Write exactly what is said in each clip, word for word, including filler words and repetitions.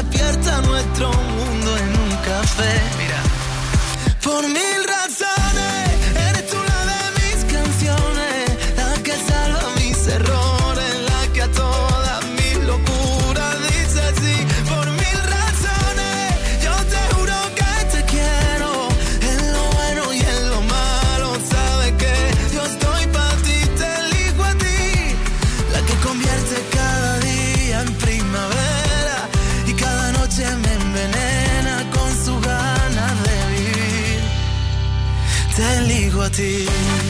despierta nuestro mundo en un café. Mira. Por mil razones, eres tú la de mis canciones, la que salva mis errores, la que a todas mis locuras dice sí. Por mil razones, yo te juro que te quiero, en lo bueno y en lo malo, sabes que yo estoy para ti, te elijo a ti, la que convierte cada día en primavera y cada noche me envenena con su ganas de vivir. Te elijo a ti.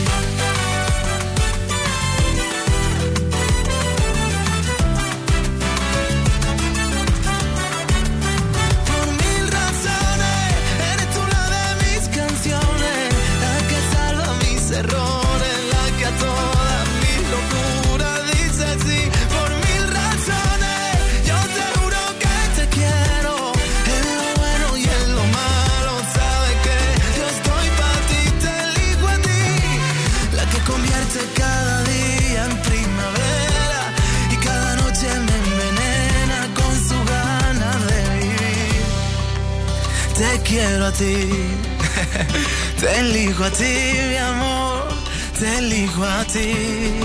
Por mil razones, eres tú la de mis canciones, la que salva mis errores, la que a todas mis locuras dice sí. Por mil razones, yo te juro que te quiero, en lo bueno y en lo malo, sabes que yo estoy para ti, te elijo a ti, la que convierte cada día en primavera y cada noche me envenena con su ganas de vivir. Te quiero a ti, te elijo a ti, mi amor, te elijo a ti.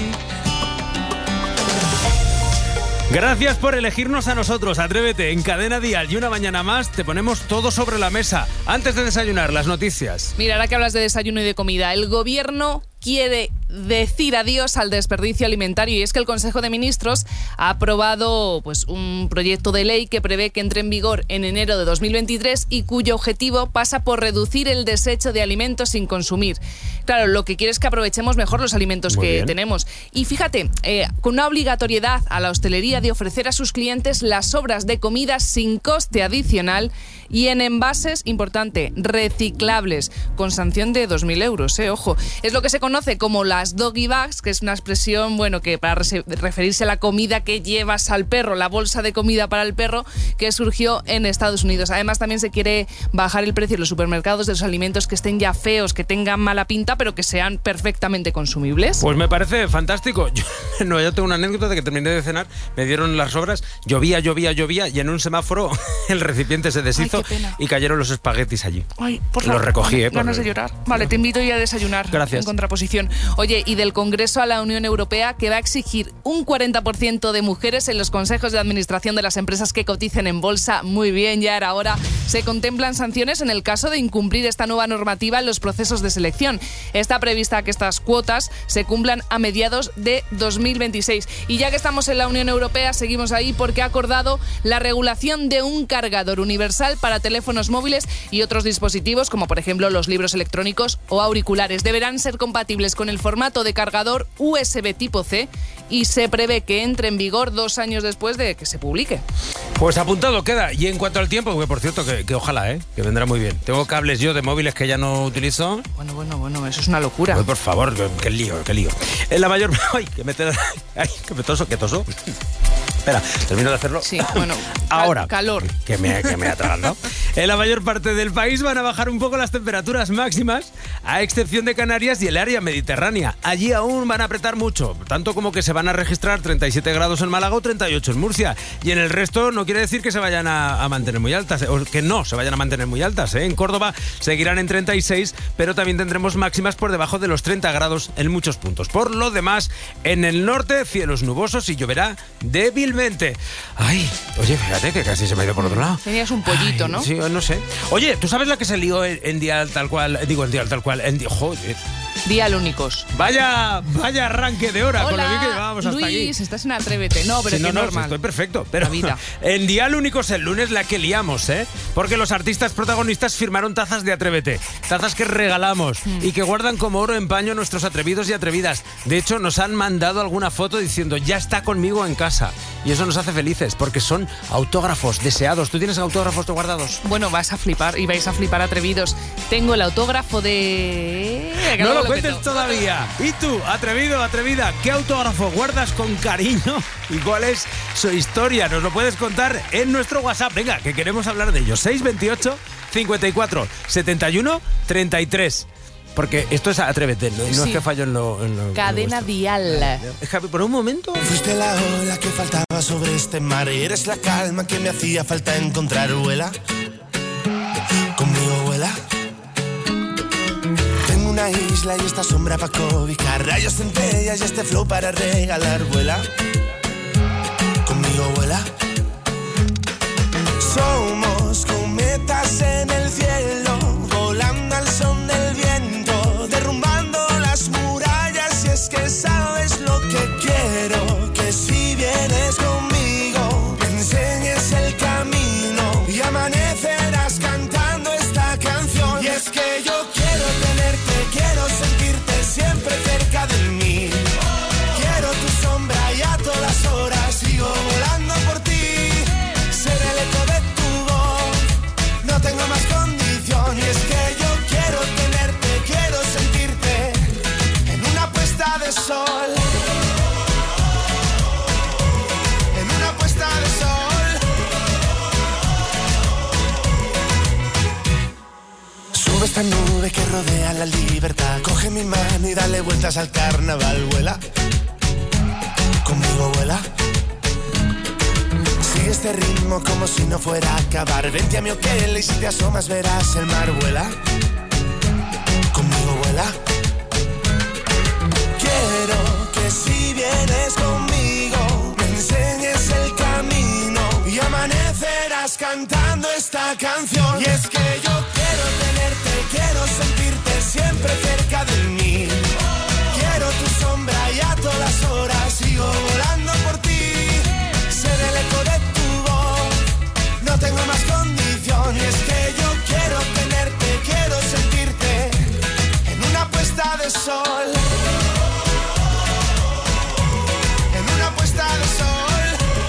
Gracias por elegirnos a nosotros. Atrévete, en Cadena Dial y una mañana más te ponemos todo sobre la mesa. Antes de desayunar, las noticias. Mira, ahora que hablas de desayuno y de comida, el gobierno quiere decir adiós al desperdicio alimentario y es que el Consejo de Ministros ha aprobado pues, un proyecto de ley que prevé que entre en vigor en enero de dos mil veintitrés y cuyo objetivo pasa por reducir el desecho de alimentos sin consumir. Claro, lo que quiere es que aprovechemos mejor los alimentos Muy que bien. tenemos. Y fíjate, eh, con una obligatoriedad a la hostelería de ofrecer a sus clientes las sobras de comida sin coste adicional y en envases, importante, reciclables, con sanción de dos mil euros, eh, ojo. Es lo que se conoce como las doggy bags, que es una expresión, bueno, que para rese- referirse a la comida que llevas al perro, la bolsa de comida para el perro, que surgió en Estados Unidos. Además, también se quiere bajar el precio en los supermercados de los alimentos que estén ya feos, que tengan mala pinta, pero que sean perfectamente consumibles. Pues me parece fantástico. Yo, no, yo tengo una anécdota de que terminé de cenar, me dieron las sobras, llovía, llovía, llovía y en un semáforo el recipiente se deshizo. Ay, qué pena. Y cayeron los espaguetis allí. Ay, por Los favor, recogí, ¿eh? ganas por- de llorar. Vale, te invito ya a desayunar. Gracias. En contraposición. Oye, y del Congreso a la Unión Europea, que va a exigir un cuarenta por ciento de mujeres en los consejos de administración de las empresas que coticen en bolsa. Muy bien, ya era hora. Se contemplan sanciones en el caso de incumplir esta nueva normativa en los procesos de selección. Está prevista que estas cuotas se cumplan a mediados de dos mil veintiséis. Y ya que estamos en la Unión Europea, seguimos ahí porque ha acordado la regulación de un cargador universal para teléfonos móviles y otros dispositivos, como por ejemplo los libros electrónicos o auriculares. Deberán ser compatibles con el formato de cargador U S B tipo C y se prevé que entre en vigor dos años después de que se publique. Pues apuntado queda. Y en cuanto al tiempo, que por cierto, que, que ojalá, ¿eh? Que vendrá muy bien. Tengo cables yo de móviles que ya no utilizo. Bueno, bueno, bueno, eso es una locura. Pues por favor, que, que lío, que lío. En la mayor... Ay, que me, te... Ay, que me toso, que toso. Espera, termino de hacerlo. Sí, bueno, ahora. cal- calor. Que me, que me ha tragado. En la mayor parte del país van a bajar un poco las temperaturas máximas, a excepción de Canarias y el área mediterránea. Allí aún van a apretar mucho, tanto como que se van a registrar treinta y siete grados en Málaga o treinta y ocho en Murcia. Y en el resto no quiere decir que se vayan a, a mantener muy altas, o que no se vayan a mantener muy altas. ¿eh? En Córdoba seguirán en treinta y seis, pero también tendremos máximas por debajo de los treinta grados en muchos puntos. Por lo demás, en el norte, cielos nubosos y lloverá débilmente. Ay, oye, fíjate que casi se me ha ido por otro lado. Tenías un pollito, Ay, ¿no? Sí, no sé. Oye, ¿tú sabes la que se lió en, en Dial tal cual? Digo, en Dial tal cual. En, Di- joder. Dial únicos. Vaya, vaya arranque de hora con lo Hola, bien que llevábamos hasta Luis, aquí. estás en Atrévete. No, pero Sí, es no, que no, normal. sí, estoy perfecto. Pero La vida. en Dial Únicos el lunes la que liamos, ¿eh? Porque los artistas protagonistas firmaron tazas de Atrévete. Tazas que regalamos Mm. y que guardan como oro en paño nuestros atrevidos y atrevidas. De hecho, nos han mandado alguna foto diciendo, ya está conmigo en casa. Y eso nos hace felices porque son autógrafos deseados. ¿Tú tienes autógrafos guardados? Bueno, vas a flipar y vais a flipar atrevidos. Tengo el autógrafo de... Que No luego lo cuentes meto. todavía. ¿Y tú, atrevido, atrevida, qué autógrafo guardas con cariño? ¿Y cuál es su historia? Nos lo puedes contar en nuestro WhatsApp. Venga, que queremos hablar de ello. seis veintiocho, cincuenta y cuatro, setenta y uno, treinta y tres. Porque esto es Atrévete, no, no Sí. es que fallo en lo... En lo Cadena en lo Dial. Javi, por un momento... Fuiste la ola que faltaba sobre este mar y eres la calma que me hacía falta encontrar. Vuela, conmigo vuela. Tengo una isla y esta sombra para cobijar, rayos, centellas y este flow para regalar. Vuela, conmigo vuela. Somos cometas en el cielo, volando al son del viento, derrumbando las murallas. Y es que sabes lo que quiero, que si vienes conmigo me enseñes el camino y amanecerás cantando esta canción. Y es que yo quiero tenerte, quiero sentirte siempre cerca de mí. Quiero tu sombra y a todas horas sigo volando por ti. Ser el eco de tu voz, no tengo más condición. Y es que yo quiero tenerte, quiero sentirte en una puesta de sol. En una puesta de sol. Sube esta nube que rodea la libertad, coge mi mano y dale vueltas al carnaval. Vuela, conmigo vuela. Sigue este ritmo como si no fuera a acabar. Vente a mi hotel y si te asomas verás el mar. Vuela, conmigo vuela. Quiero que si vienes conmigo me enseñes el camino y amanecerás cantando esta canción. Y es que yo quiero tenerte, quiero sentirte siempre cerca de mí. Quiero tu sombra y a todas horas sigo volando por ti. Ser el eco de tu voz, no tengo más condición. Y es que yo quiero tenerte, quiero sentirte en una puesta de sol. En una puesta de sol.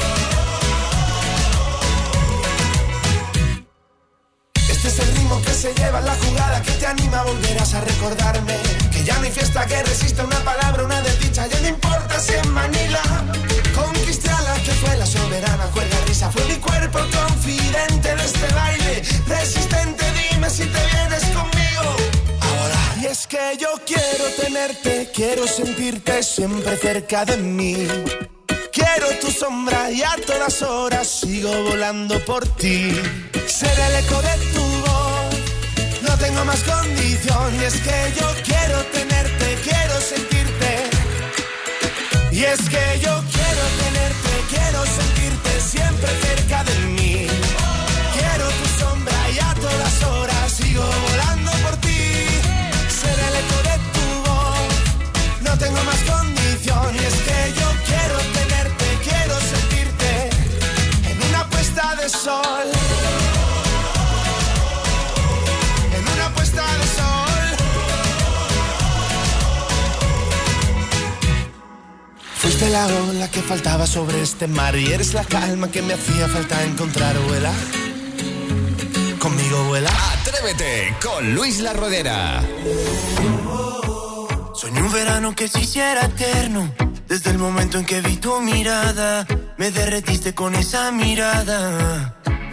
Este es el ritmo que se lleva en la jugada, que te anima, volverás a recordarme que ya no hay fiesta que resista una palabra, una desdicha. Ya no importa si en Manila conquisté a la que fue la soberana, cuerda risa. Fue mi cuerpo confidente de este baile, resistente. Dime si te vienes conmigo a volar. Y es que yo quiero tenerte, quiero sentirte siempre cerca de mí. Quiero tu sombra y a todas horas sigo volando por ti. Ser el eco de tu voz, no tengo más condición. Y es que yo quiero tenerte, quiero sentirte. Y es que yo quiero tenerte, quiero sentirte siempre cerca de mí. Quiero tu sombra y a todas horas sigo volando por ti. Ser el eco de tu voz, no tengo más condición. Y es que yo quiero tenerte, quiero sentirte en una puesta de sol. En una puesta de sol. Fuiste la ola que faltaba sobre este mar y eres la calma que me hacía falta encontrar. Vuela, conmigo vuela. Atrévete con Luis La Rodera. Soñé un verano que se hiciera eterno. Desde el momento en que vi tu mirada, me derretiste con esa mirada.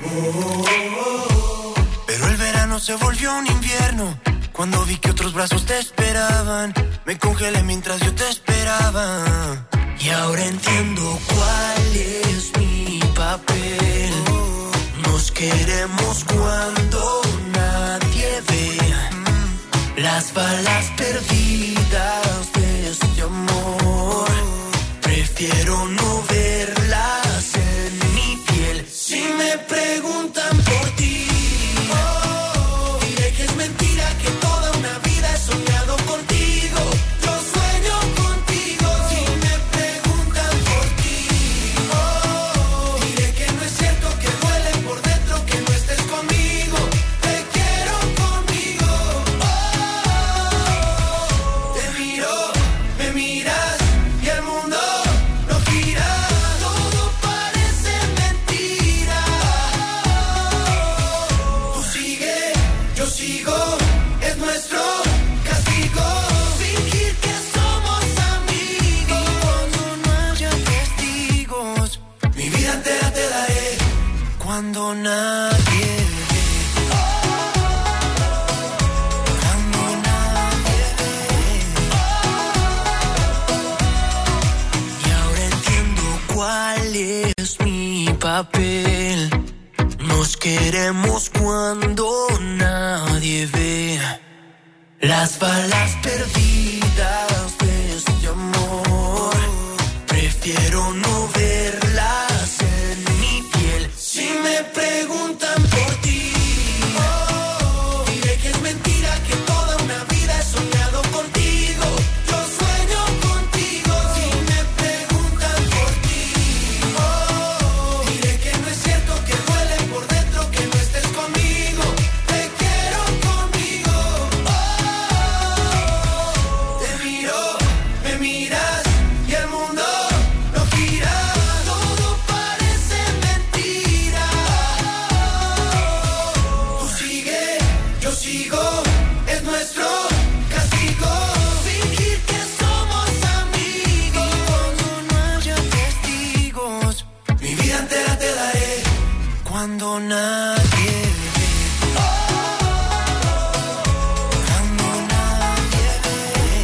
Pero el verano se volvió un invierno. Cuando vi que otros brazos te esperaban, me congelé mientras yo te esperaba. Y ahora entiendo cuál es mi papel. Nos queremos cuando nadie ve las balas perdidas de este amor. Prefiero no verlas en mi piel. Si me preguntan por ti, oh, diré que es mentira, que toda una vida he soñado contigo. Yo sueño contigo. Si me preguntan por ti, oh, diré que no es cierto, que duele por dentro que no estés conmigo. Te quiero conmigo. Oh, te miro, me miras y el mundo no gira. Todo parece mentira. Tú sigue, yo sigo, es nuestro castigo. Fingir que somos amigos. Y cuando no haya testigos, mi vida entera te daré. Cuando nadie ve, cuando nadie es mi papel. Nos queremos cuando nadie ve. Las balas perdidas de este amor, prefiero no verlas en mi piel. Si me preguntan por ti, oh, diré que es mentira, que toda una vida he soñado contigo. Yo sueño contigo. Si me preguntan por ti, oh, diré que no es cierto, que duele por dentro que no estés conmigo. Te quiero conmigo. Oh, te miro, me miras y el mundo no gira. Todo parece mentira. Tú sigue, yo sigo, es nuestro castigo. Fingir que somos amigos cuando no haya testigos. Mi vida entera te daré cuando nadie ve. Cuando nadie ve.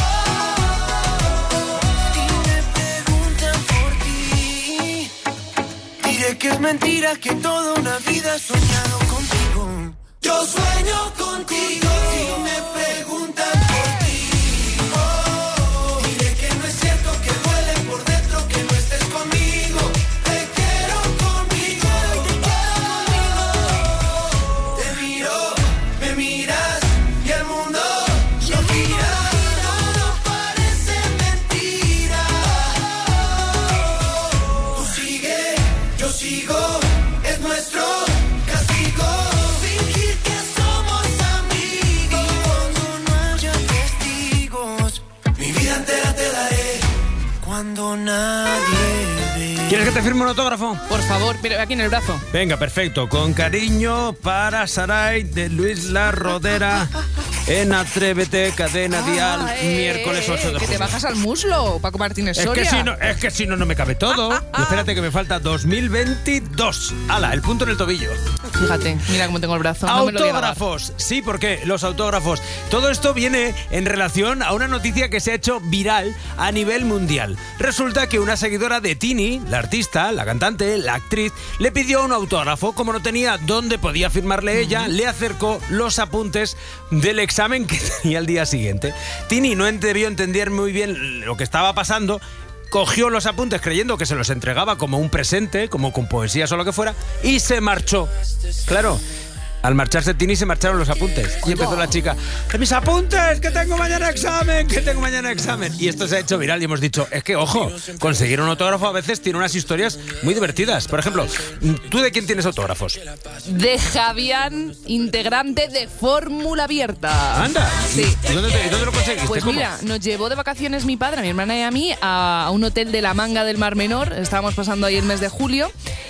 Y me preguntan por ti, diré que es mentira, que toda una vida he soñado contigo. Yo sueño contigo. Si me preguntan por ti, oh, diré que no es cierto, que duele por dentro que no estés conmigo. Te quiero conmigo. Te miro, me miras y el mundo no gira. Todo parece mentira. Tú sigue, yo sigo, es nuestro castigo. Fingir que somos amigos cuando no haya testigos. Mi vida entera te daré cuando nadie ve. ¿Quieres que te firme un autógrafo? Por favor, mira, aquí en el brazo. Venga, perfecto. Con cariño para Saray de Luis La Rodera en Atrévete, Cadena Dial, Ah, eh, miércoles ocho de Que te junio. bajas al muslo, Paco Martínez Es Soria. que, si no, es que si no, no me cabe todo. Y espérate que me falta dos mil veintidós. ¡Hala! El punto en el tobillo. Fíjate, mira cómo tengo el brazo. No me lo voy a lavar. Autógrafos. Sí, porque los autógrafos. Todo esto viene en relación a una noticia que se ha hecho viral a nivel mundial. Resulta que una seguidora de Tini, la artista, la cantante, la actriz, le pidió un autógrafo. Como no tenía dónde podía firmarle ella, le acercó los apuntes del examen que tenía al día siguiente. Tini no debió entender muy bien lo que estaba pasando. Cogió los apuntes creyendo que se los entregaba como un presente, como con poesías o lo que fuera, y se marchó. Claro, al marcharse Tini se marcharon los apuntes. Y empezó la chica, ¡mis apuntes! ¡Que tengo mañana examen! ¡Que tengo mañana examen! Y esto se ha hecho viral y hemos dicho, es que, ojo, conseguir un autógrafo a veces tiene unas historias muy divertidas. Por ejemplo, ¿tú de quién tienes autógrafos? De Javián, integrante de Fórmula Abierta. ¡Anda! Sí. ¿Y dónde, te- y dónde lo conseguiste? Pues ¿Cómo? mira, nos llevó de vacaciones mi padre, a mi hermana y a mí a un hotel de la Manga del Mar Menor. Estábamos pasando ahí el mes de julio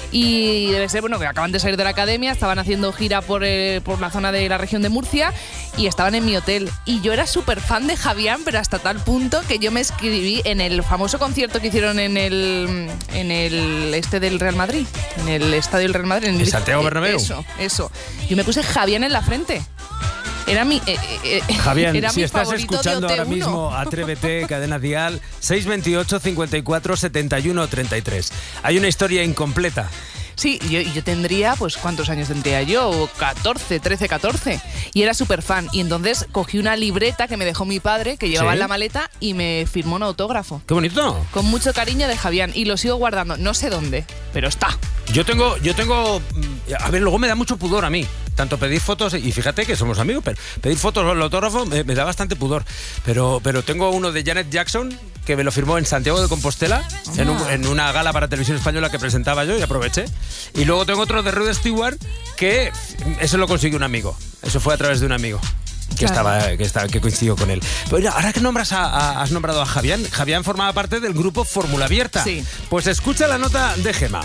y debe ser, bueno, que acaban de salir de la academia, estaban haciendo gira por, eh, por la zona de la región de Murcia y estaban en mi hotel. Y yo era súper fan de Javián, pero hasta tal punto que yo me escribí en el famoso concierto que hicieron en el, en el este del Real Madrid, en el estadio del Real Madrid. En el, ¿En Santiago Bernabéu? Eso, eso. Yo me puse Javián en la frente. Era mi, eh, eh, Javián, era si mi estás favorito de escuchando O T uno. ahora mismo, Atrévete, Cadena Dial, seis veintiocho, cincuenta y cuatro, setenta y uno, treinta y tres. Hay una historia incompleta. Sí, yo, yo tendría, pues, ¿cuántos años tendría yo? catorce, trece, catorce. Y era súper fan. Y entonces cogí una libreta que me dejó mi padre, que llevaba ¿Sí? en la maleta, y me firmó un autógrafo. ¡Qué bonito! Con mucho cariño de Javián. Y lo sigo guardando. No sé dónde, pero está. Yo tengo, yo tengo, mm, a ver, luego me da mucho pudor a mí, tanto pedir fotos, y fíjate que somos amigos, pero pedir fotos o el autógrafo me, me da bastante pudor. Pero, pero tengo uno de Janet Jackson, que me lo firmó en Santiago de Compostela, en, un- en una gala para Televisión Española que presentaba yo y aproveché. Y luego tengo otro de Rod Stewart, que eso lo consiguió un amigo, eso fue a través de un amigo. Que, Claro. estaba, que, estaba, que coincidió con él. Pero mira, ahora que nombras a, a- has nombrado a Javián, Javián formaba parte del grupo Fórmula Abierta. Sí. Pues escucha la nota de Gema.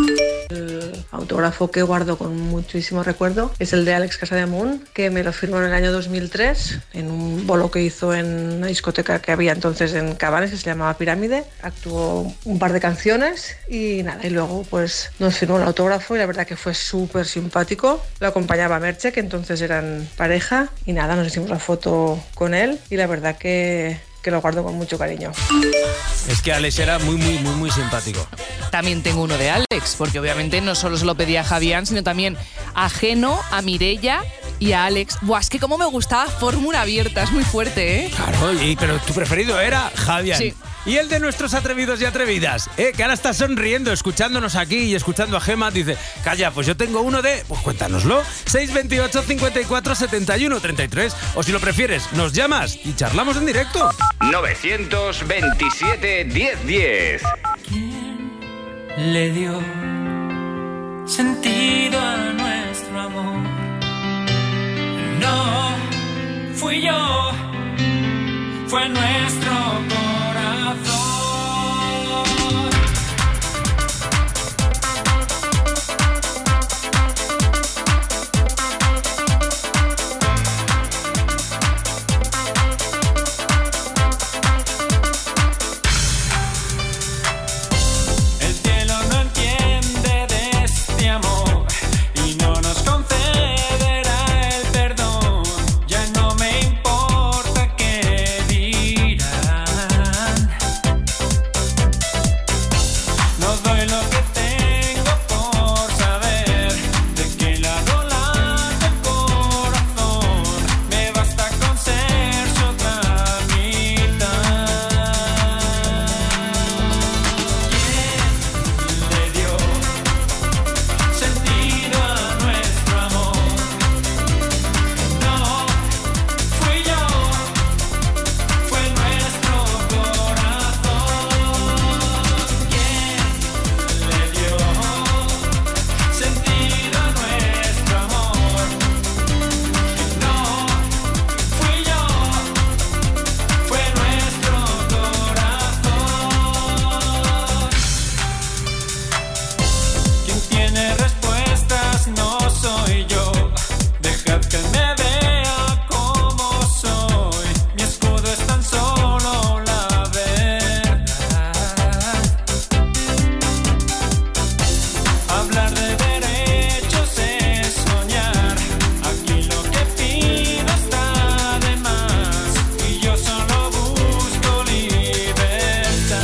El autógrafo que guardo con muchísimo recuerdo es el de Alex Casademunt, que me lo firmó en el año dos mil tres en un bolo que hizo en una discoteca que había entonces en Cabanes, que se llamaba Pirámide. Actuó un par de canciones y nada, y luego pues nos firmó el autógrafo y la verdad que fue súper simpático. Lo acompañaba Merche, que entonces eran pareja, y nada, nos hicimos la foto con él y la verdad que... que lo guardo con mucho cariño. Es que Alex era muy, muy, muy, muy simpático. También tengo uno de Alex, porque obviamente no solo se lo pedía a Javián, sino también a Geno, a Mireia y a Alex. Buah, es que como me gustaba Fórmula Abierta, es muy fuerte, ¿eh? Claro, y, pero tu preferido era Javián. Sí. Y el de nuestros atrevidos y atrevidas, ¿eh? Que ahora está sonriendo, escuchándonos aquí y escuchando a Gema, dice, calla, pues yo tengo uno de... Pues cuéntanoslo, seis veintiocho, cincuenta y cuatro, setenta y uno, treinta y tres. O si lo prefieres, nos llamas y charlamos en directo. novecientos veintisiete, diez diez. ¿Quién le dio sentido a nuestro amor? No fui yo, fue nuestro corazón. El cielo no entiende de este amor y no nos concederá el perdón. Ya no me importa qué dirán. No doy lo que tengo por saber de qué lado late el corazón. Me basta con ser su otra mitad. ¿Quién le dio sentido a nuestro amor? No fui yo, fue nuestro corazón. ¿Quién le dio sentido a nuestro amor? No fui yo, fue nuestro corazón. Quien tiene respuestas no soy yo. Dejad que me vea como soy. Mi escudo es tan solo la verdad. Hablar de derechos es soñar. Aquí lo que pido está de más. Y yo solo busco libertad.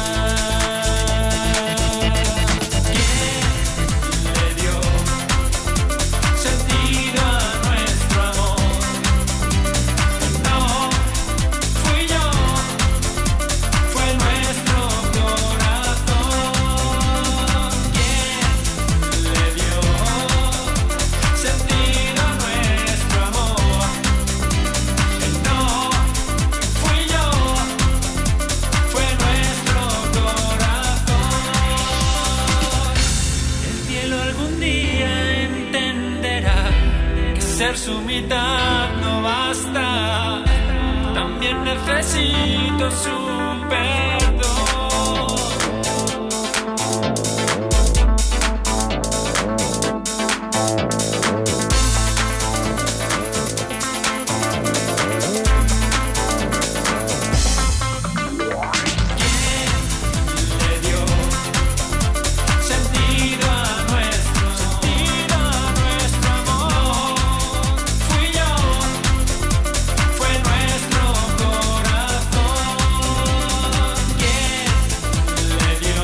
¿Quién le dio sentido a nuestro amor? No fui yo, fue nuestro corazón. ¿Quién le dio sentido a nuestro amor? No fui yo, fue nuestro corazón. El cielo algún día entenderá que ser su mitad no basta. También necesito su perdón. Le dio sentido a nuestro, sentido a nuestro amor. Fui yo, fue nuestro corazón. ¿Quién le dio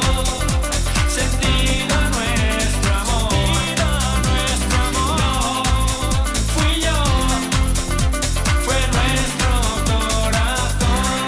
sentido a nuestro amor? A nuestro amor. Fui yo, fue nuestro corazón.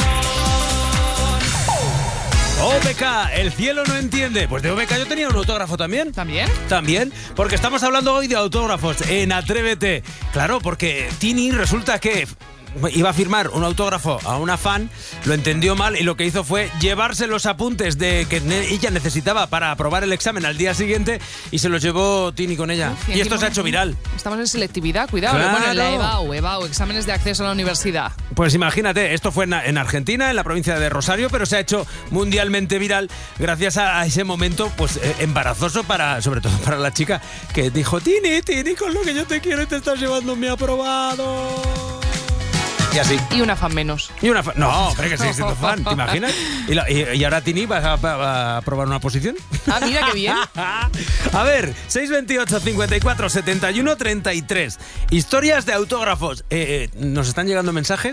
O B K, el cielo no entiende. Pues de O B K yo tenía un autógrafo también. ¿También? También, porque estamos hablando hoy de autógrafos en Atrévete. Claro, porque Tini resulta que iba a firmar un autógrafo a una fan, lo entendió mal y lo que hizo fue llevarse los apuntes de que ne- ella necesitaba para aprobar el examen al día siguiente y se los llevó Tini con ella. Uf, y esto se ha hecho viral. Estamos en selectividad, cuidado. Claro. Bueno, en la EBAU, EBAU, exámenes de acceso a la universidad. Pues imagínate, esto fue en, en Argentina, en la provincia de Rosario, pero se ha hecho mundialmente viral gracias a, a ese momento pues eh, embarazoso para, sobre todo para la chica que dijo, Tini, Tini, con lo que yo te quiero y te estás llevando mi aprobado. Y así. Y una fan menos. Y una fan. No, hombre, que sigues siendo fan, ¿te imaginas? Y, la- y- y ahora Tini vas a, a- a probar una posición. Ah, mira qué bien. A ver, seis veintiocho, cincuenta y cuatro, setenta y uno, treinta y tres. Historias de autógrafos. Eh, eh, ¿Nos están llegando mensajes?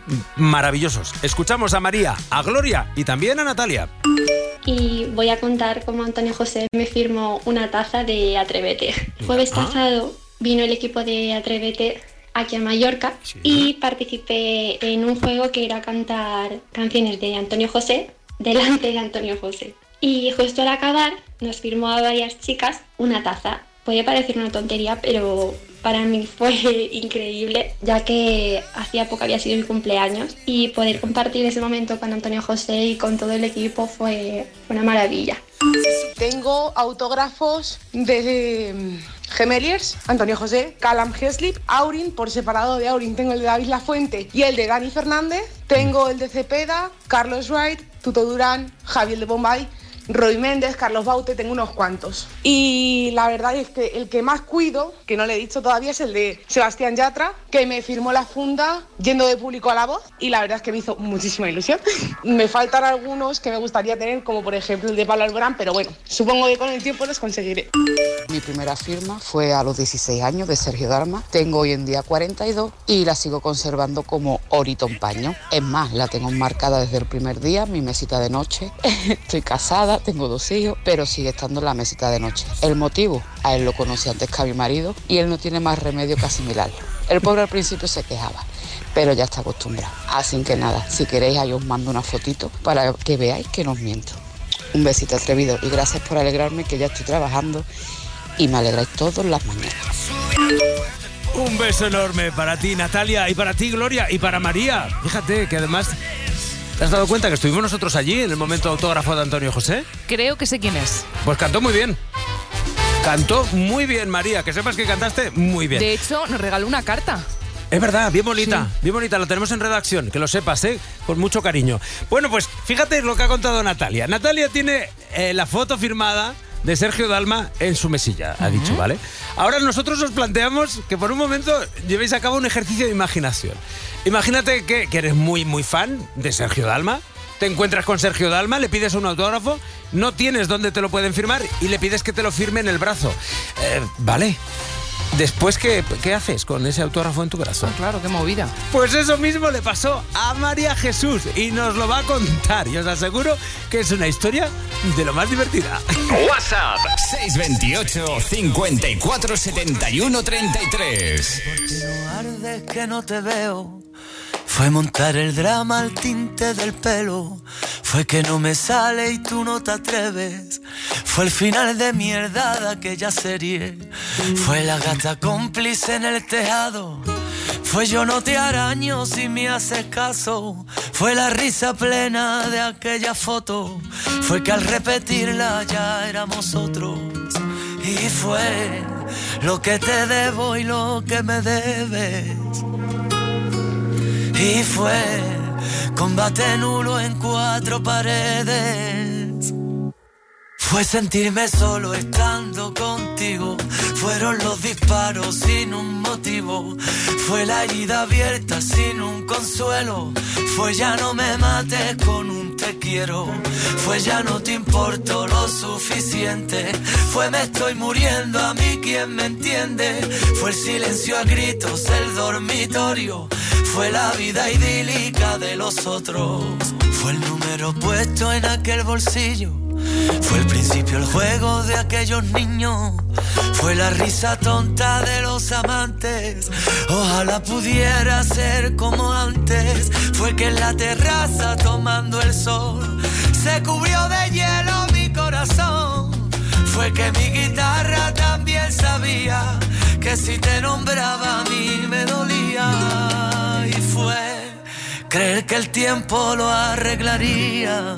maravillosos. Escuchamos a María, a Gloria y también a Natalia. Y voy a contar cómo Antonio José me firmó una taza de Atrévete. Jueves Ah. pasado vino el equipo de Atrévete aquí a Mallorca Sí. y participé en un juego que era cantar canciones de Antonio José delante de Antonio José. Y justo al acabar nos firmó a varias chicas una taza. Puede parecer una tontería, pero para mí fue increíble, ya que hacía poco había sido mi cumpleaños y poder compartir ese momento con Antonio José y con todo el equipo fue una maravilla. Tengo autógrafos de mm, Gemeliers, Antonio José, Callum Heslip, Aurin, por separado de Aurin tengo el de David Lafuente y el de Dani Fernández, tengo el de Cepeda, Carlos Wright, Tuto Durán, Javier de Bombay, Roy Méndez, Carlos Baute, tengo unos cuantos. Y la verdad es que el que más cuido, que no le he dicho todavía, es el de Sebastián Yatra, que me firmó la funda yendo de público a La Voz y la verdad es que me hizo muchísima ilusión. Me faltan algunos que me gustaría tener, como por ejemplo el de Pablo Alborán, pero bueno, supongo que con el tiempo los conseguiré. Mi primera firma fue a los dieciséis años de Sergio Dalma. Tengo hoy en día cuarenta y dos y la sigo conservando como Oriton Paño. Es más, la tengo marcada desde el primer día, mi mesita de noche. Estoy casada, tengo dos hijos, pero sigue estando en la mesita de noche. El motivo, a él lo conocí antes que a mi marido y él no tiene más remedio que asimilarlo. El pobre al principio se quejaba, pero ya está acostumbrado. Así que nada, si queréis ahí os mando una fotito para que veáis que no os miento. Un besito atrevido y gracias por alegrarme, que ya estoy trabajando y me alegráis todas las mañanas. Un beso enorme para ti, Natalia, y para ti, Gloria, y para María. Fíjate que además, ¿te has dado cuenta que estuvimos nosotros allí en el momento autógrafo de Antonio José? Creo que sé quién es. Pues cantó muy bien. Cantó muy bien, María. Que sepas que cantaste muy bien. De hecho, nos regaló una carta. Es verdad, bien bonita, sí. bien bonita, la tenemos en redacción, que lo sepas, ¿eh? Con mucho cariño. Bueno, pues fíjate lo que ha contado Natalia. Natalia tiene eh, la foto firmada de Sergio Dalma en su mesilla, ha uh-huh. dicho, ¿vale? Ahora nosotros os planteamos que por un momento llevéis a cabo un ejercicio de imaginación. Imagínate que, que eres muy, muy fan de Sergio Dalma, te encuentras con Sergio Dalma, le pides un autógrafo, no tienes dónde te lo pueden firmar y le pides que te lo firme en el brazo. Eh, vale. Después, ¿qué, ¿qué haces con ese autógrafo en tu brazo? Ah, claro, qué movida. Pues eso mismo le pasó a María Jesús y nos lo va a contar. Y os aseguro que es una historia de lo más divertida. WhatsApp seis veintiocho, cincuenta y cuatro, setenta y uno, treinta y tres. Porque no ardes que no te veo. Fue montar el drama al tinte del pelo. Fue que no me sale y tú no te atreves. Fue el final de mierda de aquella serie. Fue la gata cómplice en el tejado. Fue yo no te araño si me haces caso. Fue la risa plena de aquella foto. Fue que al repetirla ya éramos otros. Y fue lo que te debo y lo que me debes. Y fue combate nulo en cuatro paredes. Fue sentirme solo estando contigo. Fueron los disparos sin un motivo. Fue la herida abierta sin un consuelo. Fue ya no me mates con un te quiero. Fue ya no te importo lo suficiente. Fue me estoy muriendo, a mí quien me entiende. Fue el silencio a gritos, el dormitorio. Fue la vida idílica de los otros. Fue el número puesto en aquel bolsillo. Fue el principio, el juego de aquellos niños. Fue la risa tonta de los amantes. Ojalá pudiera ser como antes. Fue que en la terraza tomando el sol se cubrió de hielo mi corazón. Fue que mi guitarra también sabía que si te nombraba a mí me dolía. Y fue creer que el tiempo lo arreglaría.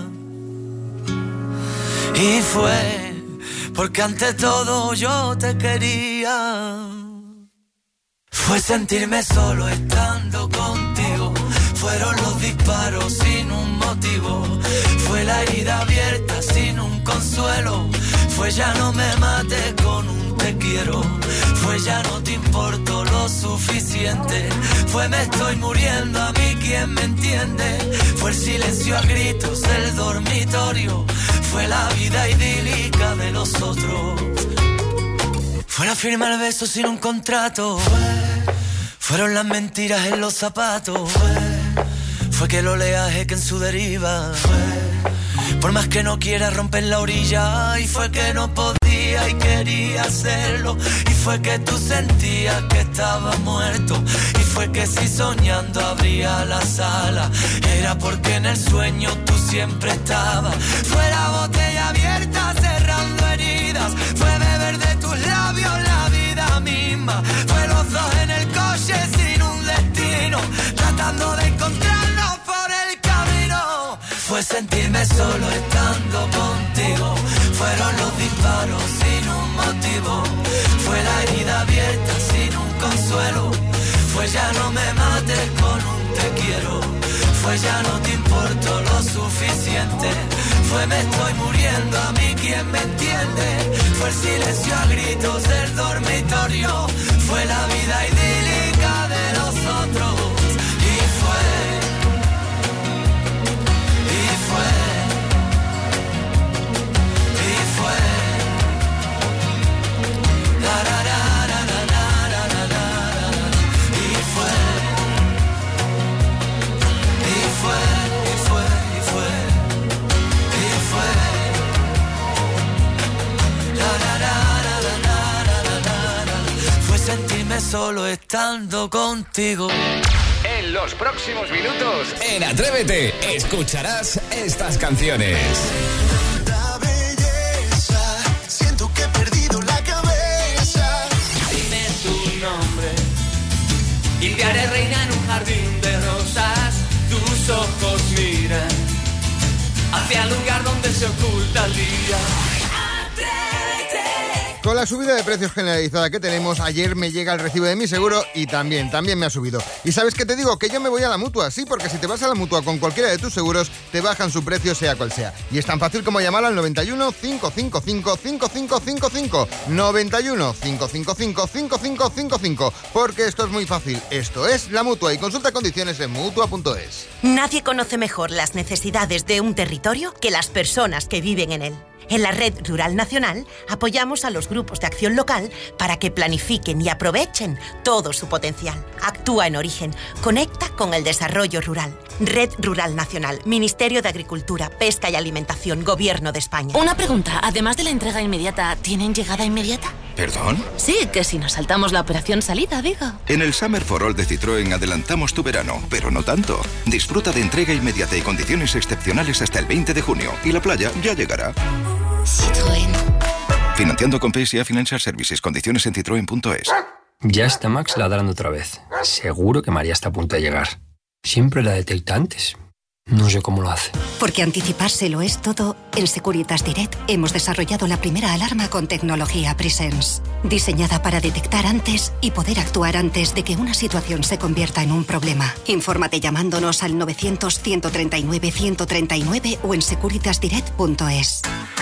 Y fue porque ante todo yo te quería. Fue sentirme solo estando contigo. Fueron los disparos sin un motivo. Fue la herida abierta sin un consuelo. Fue ya no me mates con un te quiero. Fue ya no te importo lo suficiente. Fue me estoy muriendo, a mí quien me entiende. Fue el silencio a gritos, el dormitorio. Fue la vida idílica de los otros. Fue la firma el beso sin un contrato. Fue, fueron las mentiras en los zapatos. Fue fue que el oleaje que en su deriva fue, por más que no quiera romper la orilla, y fue que no podía y quería hacerlo, y fue que tú sentías que estaba muerto, y fue que si soñando abría la sala, era porque en el sueño tú siempre estabas. Fue la botella abierta cerrando heridas, fue beber de tus labios la vida misma, fue los dos en el coche sin un destino, tratando de encontrarnos por el camino. Fue sentirme solo estando contigo, fueron los disparos sin un motivo, fue la herida abierta sin un consuelo, fue ya no me mates con un te quiero, fue ya no te importo lo suficiente, fue me estoy muriendo a mí quien me entiende, fue el silencio a gritos del dormitorio, fue la vida idílica de los otros, y fue, y fue, y fue, la la la la la la la la, y fue, y fue, y fue, y fue, y fue, la la la la la la la la, fue sentirme solo estando contigo. En los próximos minutos, en Atrévete, escucharás estas canciones. La belleza, siento que he perdido la cabeza. Dime tu nombre y te haré reina en un jardín de rosas. Tus ojos miran hacia el lugar donde se oculta el día. Con la subida de precios generalizada que tenemos, ayer me llega el recibo de mi seguro y también, también me ha subido. ¿Y sabes qué te digo? Que yo me voy a la Mutua, sí, porque si te vas a la Mutua con cualquiera de tus seguros, te bajan su precio sea cual sea. Y es tan fácil como llamar al noventa y uno, cinco cinco cinco, cinco cinco cinco cinco, noventa y uno, cinco cinco cinco, cinco cinco cinco cinco, porque esto es muy fácil. Esto es la Mutua y consulta condiciones en mutua punto es. Nadie conoce mejor las necesidades de un territorio que las personas que viven en él. En la Red Rural Nacional apoyamos a los grupos de acción local para que planifiquen y aprovechen todo su potencial. Actúa en origen, conecta con el desarrollo rural. Red Rural Nacional, Ministerio de Agricultura, Pesca y Alimentación, Gobierno de España. Una pregunta, además de la entrega inmediata, ¿tienen llegada inmediata? ¿Perdón? Sí, que si nos saltamos la operación salida, digo. En el Summer for All de Citroën adelantamos tu verano, pero no tanto. Disfruta de entrega inmediata y condiciones excepcionales hasta el veinte de junio. Y la playa ya llegará. Citroën. Financiando con P S A Financial Services. Condiciones en citroen punto es. Ya está Max ladrando otra vez. Seguro que María está a punto de llegar. Siempre la detecta antes. No sé cómo lo hace. Porque anticiparse lo es todo, en Securitas Direct hemos desarrollado la primera alarma con tecnología Presence, diseñada para detectar antes y poder actuar antes de que una situación se convierta en un problema. Infórmate llamándonos al novecientos, ciento treinta y nueve, ciento treinta y nueve o en securitas direct punto es.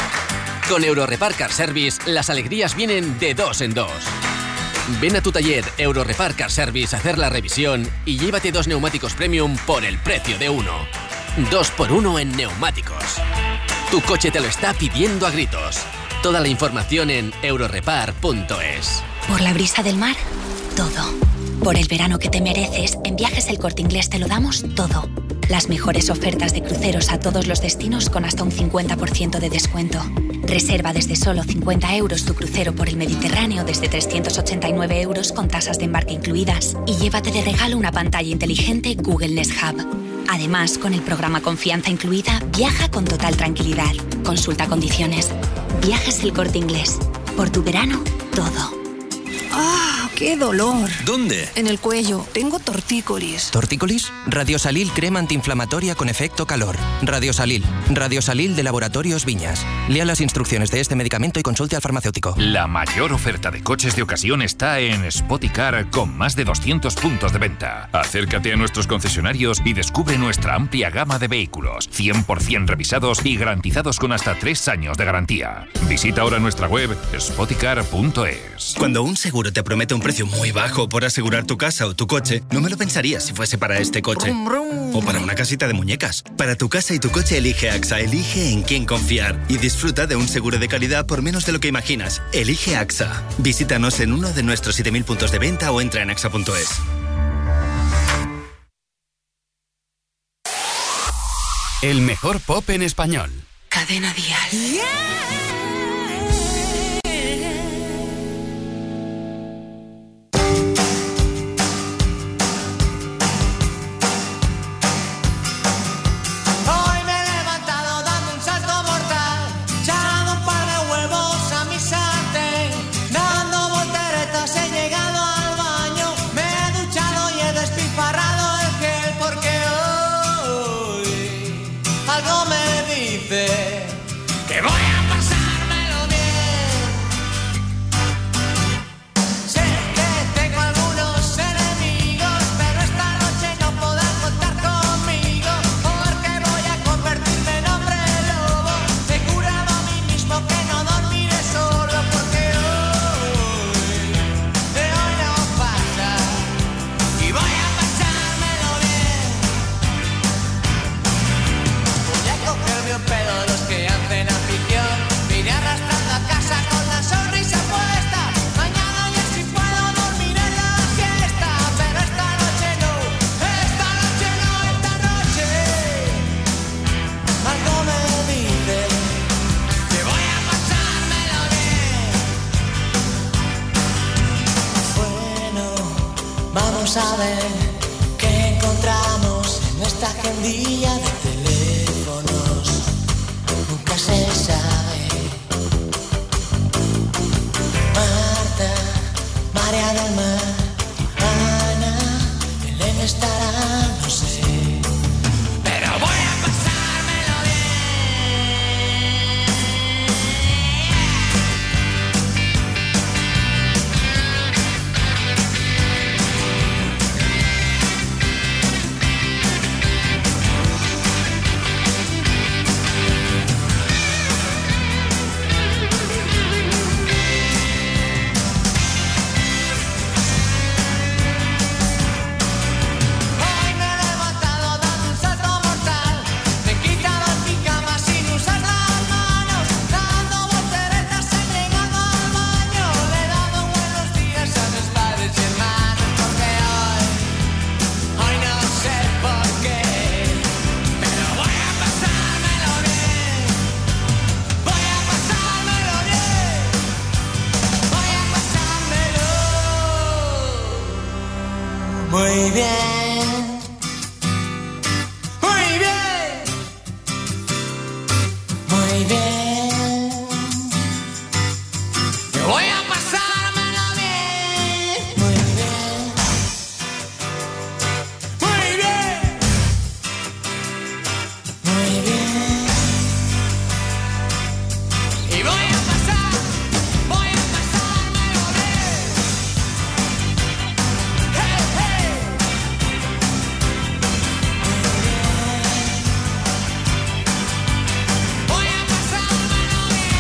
Con Eurorepar Car Service, las alegrías vienen de dos en dos. Ven a tu taller Eurorepar Car Service a hacer la revisión y llévate dos neumáticos premium por el precio de uno. Dos por uno en neumáticos. Tu coche te lo está pidiendo a gritos. Toda la información en eurorepar punto es. Por la brisa del mar, todo. Por el verano que te mereces, en Viajes El Corte Inglés te lo damos todo. Las mejores ofertas de cruceros a todos los destinos con hasta un cincuenta por ciento de descuento. Reserva desde solo cincuenta euros tu crucero por el Mediterráneo desde trescientos ochenta y nueve euros con tasas de embarque incluidas. Y llévate de regalo una pantalla inteligente Google Nest Hub. Además, con el programa Confianza incluida, viaja con total tranquilidad. Consulta condiciones. Viajes El Corte Inglés. Por tu verano, todo. ¡Ah, qué dolor! ¿Dónde? En el cuello. Tengo tortícolis. ¿Tortícolis? Radiosalil crema antiinflamatoria con efecto calor. Radiosalil. Radiosalil de Laboratorios Viñas. Lea las instrucciones de este medicamento y consulte al farmacéutico. La mayor oferta de coches de ocasión está en Spoticar con más de doscientos puntos de venta. Acércate a nuestros concesionarios y descubre nuestra amplia gama de vehículos. cien por ciento revisados y garantizados con hasta tres años de garantía. Visita ahora nuestra web spoticar punto es. Cuando un seguro te promete un precio muy bajo por asegurar tu casa o tu coche, no me lo pensarías si fuese para este coche. Brum, brum. O para una casita de muñecas. Para tu casa y tu coche elige AXA, elige en quién confiar y disfruta de un seguro de calidad por menos de lo que imaginas. Elige AXA. Visítanos en uno de nuestros siete mil puntos de venta o entra en axa punto es. El mejor pop en español. Cadena Dial. Hoy me he levantado dando un salto mortal, echando un par de huevos a mi sartén, dando volteretas he llegado al baño, me he duchado y he despilfarrado el gel porque hoy algo me dice que voy a pasármelo bien. Sé que tengo algunos enemigos, pero esta noche no podrán contar conmigo, porque voy a convertirme en hombre lobo. Me he curado a mí mismo que no dormiré solo, porque hoy, de hoy no pasa, y voy a pasármelo bien. Voy a cogerme un pedo de los que hacen afición. Vine arrastrando a casa con la sonrisa puesta. Mañana ya sí puedo dormir en la fiesta, pero esta noche no, esta noche no, esta noche algo me dice que voy a pasármelo bien. Bueno, vamos a ver qué encontramos en nuestra agendilla de teléfonos. Nunca se sabe. Marta, María del Mar, Ana, Belén estará, no sé, pero voy a pasármelo Hoy me he levantado dando un salto mortal, me he quitado el pijama sin usar las manos, dando volteretas he llegado al baño, le he dado buenos días a mis padres y hermanos, porque hoy, hoy no sé por qué, pero voy a pasármelo bien, voy a pasármelo bien, voy a pasármelo muy bien, muy bien, muy bien. Yo voy a pasármelo bien, muy bien, muy bien, muy bien. Y voy a pasar, voy a pasármelo bien. Hey, hey. Voy a pasármelo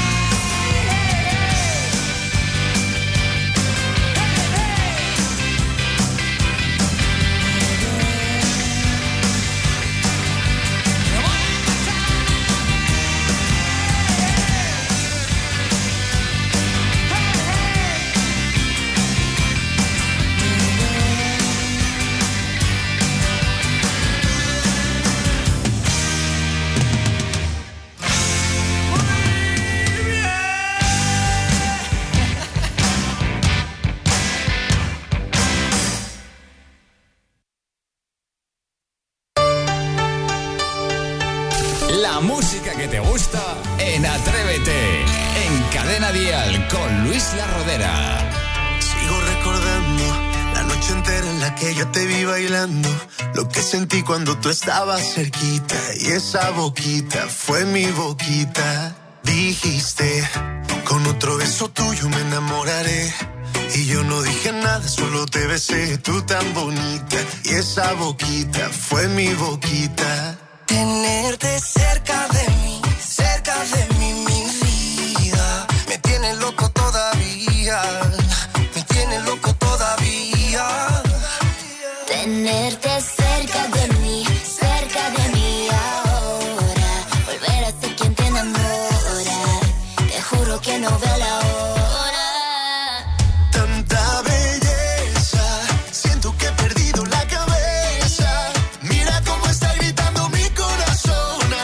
La música que te gusta en Atrévete, en Cadena Dial con Luis La Rodera. Sigo recordando la noche entera en la que yo te vi bailando, lo que sentí cuando tú estabas cerquita y esa boquita fue mi boquita. Dijiste, con otro beso tuyo me enamoraré. Y yo no dije nada, solo te besé, tú tan bonita. Y esa boquita fue mi boquita. Tenerte cerca de mí, cerca de mí, mi vida, me tiene loco todavía, me tiene loco todavía. Tenerte cerca de mí, cerca de mí ahora, volver a ser quien te enamora, te juro que no veo la hora. Tanta belleza, siento que he perdido la cabeza. Mira cómo está gritando mi corazón.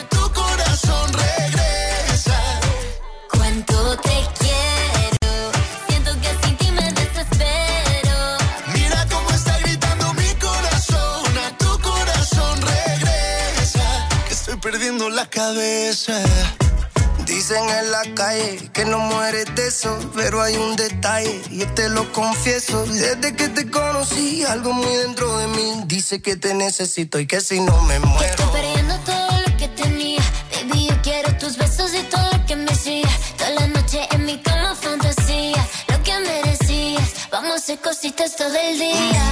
cabeza. Dicen en la calle que no mueres de eso, pero hay un detalle y te lo confieso. Desde que te conocí, algo muy dentro de mí dice que te necesito y que si no me muero. Estoy perdiendo todo lo que tenía. Baby, yo quiero tus besos y todo lo que me hacía. Toda la noche en mi cama fantasía. Lo que merecías. Vamos a hacer cositas todo el día.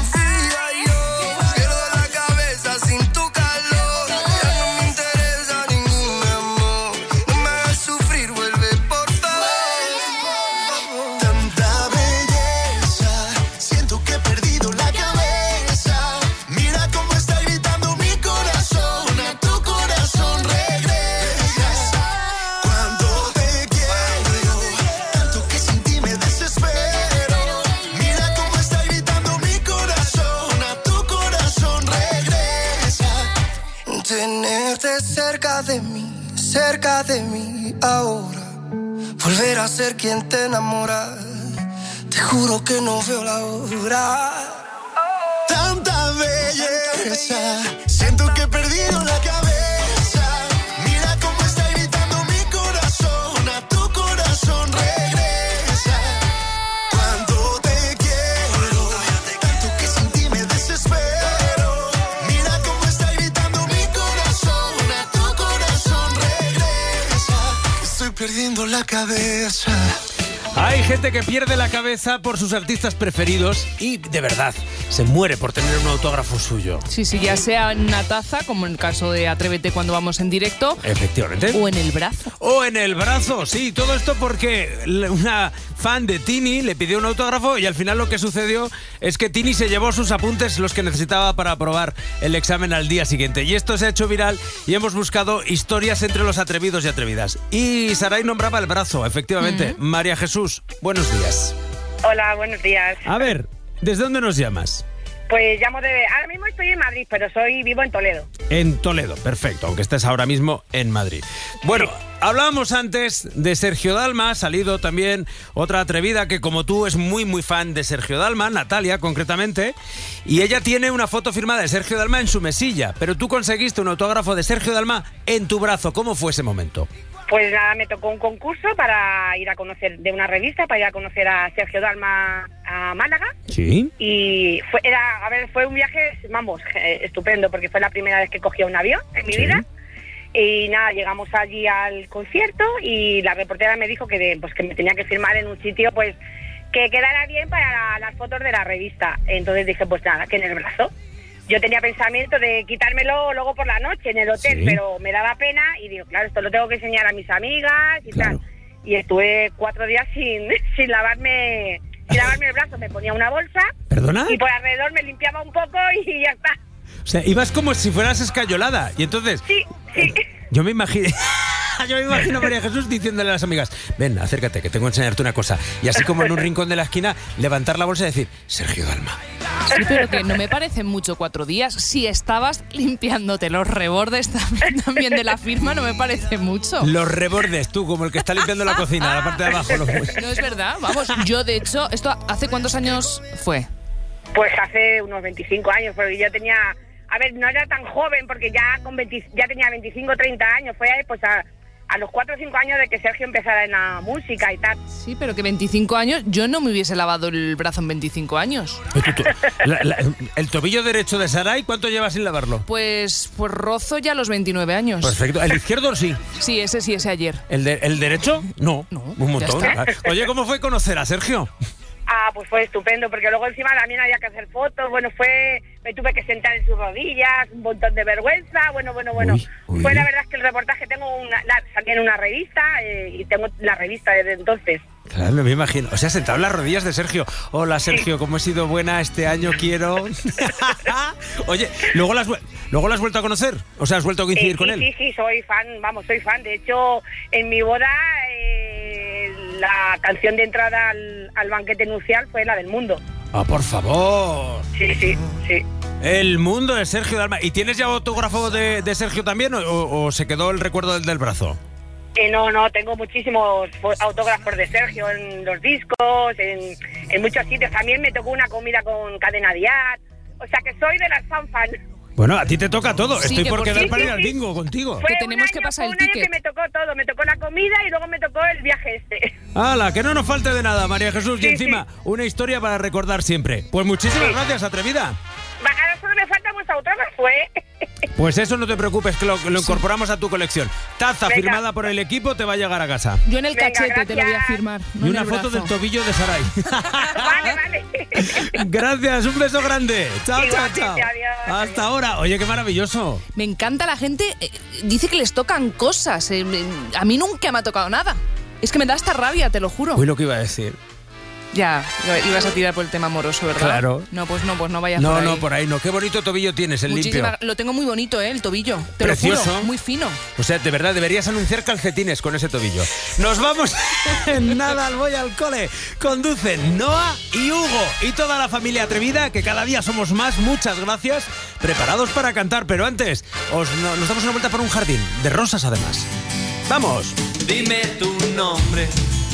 Cerca de mí, cerca de mí ahora. Volver a ser quien te enamora. Te juro que no veo la hora. Tanta belleza, siento que he perdido la cabeza. Mira cómo está gritando mi corazón. A tu corazón regresa. Cuando te quiero, tanto que sin ti me desespero. Mira cómo está gritando mi corazón. Estoy perdiendo la cabeza. Hay gente que pierde la cabeza por sus artistas preferidos y, de verdad, se muere por tener un autógrafo suyo. Sí, sí, ya sea en una taza, como en el caso de Atrévete cuando vamos en directo. Efectivamente. O en el brazo. O en el brazo, sí. Todo esto porque una fan de Tini le pidió un autógrafo y al final lo que sucedió es que Tini se llevó sus apuntes, los que necesitaba para aprobar el examen al día siguiente. Y esto se ha hecho viral y hemos buscado historias entre los atrevidos y atrevidas. Y Saray nombraba el brazo, efectivamente. Mm-hmm. María Jesús, buenos días. Hola, buenos días. A ver, ¿desde dónde nos llamas? Pues llamo de... Ahora mismo estoy en Madrid, pero soy vivo en Toledo. En Toledo, perfecto, aunque estés ahora mismo en Madrid. Bueno, sí. Hablábamos antes de Sergio Dalma, ha salido también otra atrevida que como tú es muy muy fan de Sergio Dalma, Natalia concretamente, y ella tiene una foto firmada de Sergio Dalma en su mesilla, pero tú conseguiste un autógrafo de Sergio Dalma en tu brazo. ¿Cómo fue ese momento? Pues nada, me tocó un concurso para ir a conocer, de una revista, para ir a conocer a Sergio Dalma a Málaga. Sí. Y fue, era, a ver, fue un viaje, vamos, estupendo, porque fue la primera vez que cogía un avión en mi sí. vida. Y nada, llegamos allí al concierto y la reportera me dijo que, de, pues, que me tenía que firmar en un sitio, pues, que quedara bien para la, las fotos de la revista. Entonces dije, pues nada, que en el brazo. Yo tenía pensamiento de quitármelo luego por la noche en el hotel, sí. pero me daba pena y digo, claro, esto lo tengo que enseñar a mis amigas y claro. tal. Y estuve cuatro días sin, sin lavarme sin lavarme el brazo. Me ponía una bolsa. ¿Perdona? Y por alrededor me limpiaba un poco y ya está. O sea, ibas como si fueras escayolada. Y entonces... Sí, sí. Yo me imagino... Yo me imagino a María Jesús diciéndole a las amigas, ven, acércate, que tengo que enseñarte una cosa. Y así como en un rincón de la esquina, levantar la bolsa y decir, Sergio Dalma. Sí, pero que no me parecen mucho cuatro días. Si estabas limpiándote los rebordes también de la firma, no me parece mucho. Los rebordes, tú, como el que está limpiando la cocina, la parte de abajo. Los... No es verdad, vamos, yo de hecho, ¿esto hace cuántos años fue? Pues hace unos veinticinco años, porque yo tenía... A ver, no era tan joven, porque ya con veinte, ya tenía veinticinco, treinta años, fue pues a... a los cuatro o cinco años de que Sergio empezara en la música y tal. Sí, pero que veinticinco años, yo no me hubiese lavado el brazo en veinticinco años. Tú, tú, la, la, el tobillo derecho de Saray, ¿cuánto llevas sin lavarlo? Pues, pues rozo ya los veintinueve años. Perfecto. ¿El izquierdo sí? Sí, ese sí, ese ayer. ¿El, de, el derecho? No. No, un montón. Oye, ¿cómo fue conocer a Sergio? Ah, pues fue estupendo, porque luego encima también había que hacer fotos, bueno, fue, me tuve que sentar en sus rodillas, un montón de vergüenza, bueno, bueno, bueno, uy, uy. Fue la verdad es que el reportaje, tengo una, la, salí en una revista eh, y tengo la revista desde entonces. Claro, me imagino, o sea, sentado en las rodillas de Sergio. Hola Sergio, sí. ¿Cómo he sido buena este año? Quiero... Oye, ¿luego las, ¿luego las has vuelto a conocer? O sea, ¿has vuelto a coincidir eh, sí, con él? Sí, sí, soy fan, vamos, soy fan, de hecho, en mi boda... Eh, la canción de entrada al, al banquete nupcial fue la del Mundo. ¡Ah, por favor! Sí, sí, sí. El Mundo de Sergio Dalma. ¿Y tienes ya autógrafo de, de Sergio también o, o se quedó el recuerdo del, del brazo? Eh, no, no, tengo muchísimos autógrafos de Sergio en los discos, en, en muchos sitios. También me tocó una comida con Cadena Dial. O sea que soy de las fan fan. Bueno, a ti te toca todo. Sí, Estoy que por por quedar fin- para ir sí, al sí. bingo contigo. Fue Que tenemos un que año- pasar fue el un año ticket. que me tocó todo. Me tocó la comida y luego me tocó el viaje este. ¡Hala! Que no nos falte de nada, María Jesús. Sí, y encima, sí. una historia para recordar siempre. Pues muchísimas Sí. gracias, atrevida. Va, ahora solo me falta vuestra autógrafo, ¿eh? Pues eso no te preocupes, que lo, lo incorporamos a tu colección. Taza Venga. firmada por el equipo te va a llegar a casa. Yo en el Venga, cachete te lo voy a gracias. firmar. no Y en una el foto brazo. del tobillo de Saray. Vale, vale. Gracias, un beso grande. Chao, chao, Igualmente, chao. adiós, Hasta adiós. ahora. Oye, qué maravilloso. Me encanta la gente. eh, dice que les tocan cosas. eh, eh, a mí nunca me ha tocado nada. Es que me da hasta rabia, te lo juro. Uy, lo que iba a decir. Ya, ibas a tirar por el tema amoroso, ¿verdad? Claro. No, pues no, pues no vayas No, por ahí. no, por ahí no. Qué bonito tobillo tienes, el Muchísima- limpio. Lo tengo muy bonito, ¿eh? El tobillo. Te Precioso. lo juro, muy fino. O sea, de verdad, deberías anunciar calcetines con ese tobillo. Nos vamos en nada al Voy al Cole. Conducen Noa y Hugo y toda la familia atrevida, que cada día somos más. Muchas gracias. Preparados para cantar, pero antes os, no- nos damos una vuelta por un jardín, de rosas además. ¡Vamos! Dime tu nombre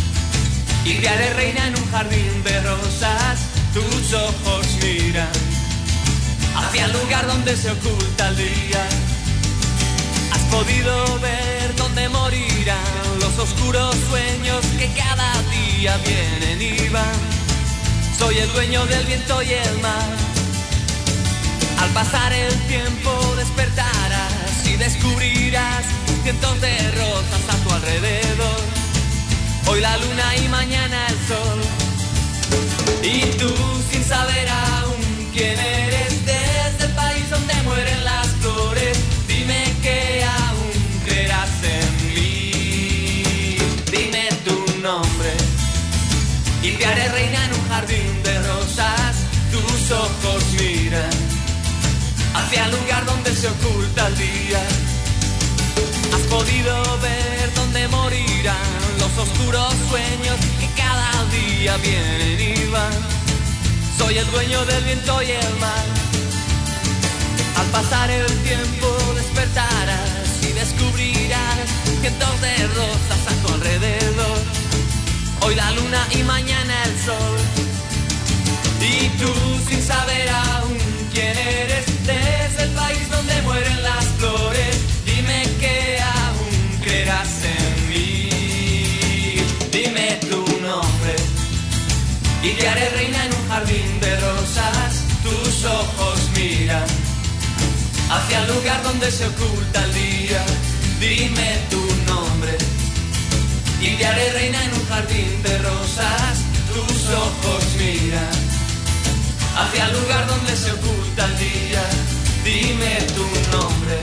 y te haré reina en un jardín de rosas. Tus ojos miran hacia el lugar donde se oculta el día. Has podido ver dónde morirán los oscuros sueños que cada día vienen y van. Soy el dueño del viento y el mar. Al pasar el tiempo despertarás y descubrirás cientos de rosas a tu alrededor. Hoy la luna y mañana el sol. Y tú sin saber aún quién eres, desde el país donde mueren las flores, dime que aún creerás en mí. Dime tu nombre y te haré reina en un jardín de rosas. Tus ojos miran hacia el lugar donde se oculta el día. Has podido ver dónde morirán los oscuros sueños que cada día vienen y van. Soy el dueño del viento y el mar. Al pasar el tiempo despertarás y descubrirás cientos de rosas a tu alrededor. Hoy la luna y mañana el sol. Y tú sin saber aún quién eres, desde el país donde mueren las flores, dime que aún creerás en mí. Dime tu nombre y te haré reina en un jardín de rosas. Tus ojos miran hacia el lugar donde se oculta el día. Dime tu nombre y te haré reina en un jardín de rosas. Tus ojos miran hacia el lugar donde se oculta el día. Dime tu nombre